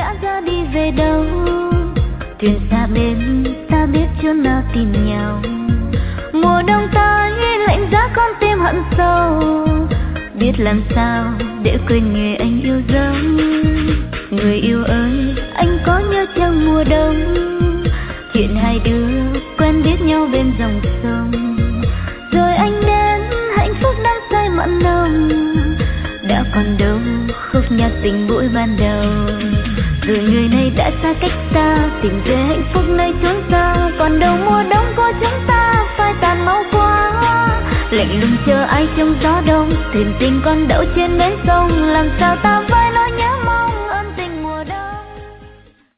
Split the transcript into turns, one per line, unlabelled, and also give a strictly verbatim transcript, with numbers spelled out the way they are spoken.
đã ra đi về đâu. Thuyền xa bên ta biết chỗ nào tìm nhau. Mùa đông tới lạnh giá con tim hận sâu. Biết làm sao để quên người anh yêu dấu. Người yêu ơi, anh có nhớ chăng mùa đông, chuyện hai đứa quen biết nhau bên dòng sông. Rồi anh đến hạnh phúc đang say mặn nồng, đã còn đâu khúc nhạc tình buổi ban đầu. Rồi người này đã xa cách ta, tìm về hạnh phúc nơi chốn xa. Còn đâu mùa đông của chúng ta phai tàn mau quá. Lạnh lùng chờ ai trong gió đông, thuyền tình con đậu trên bến sông. Làm sao ta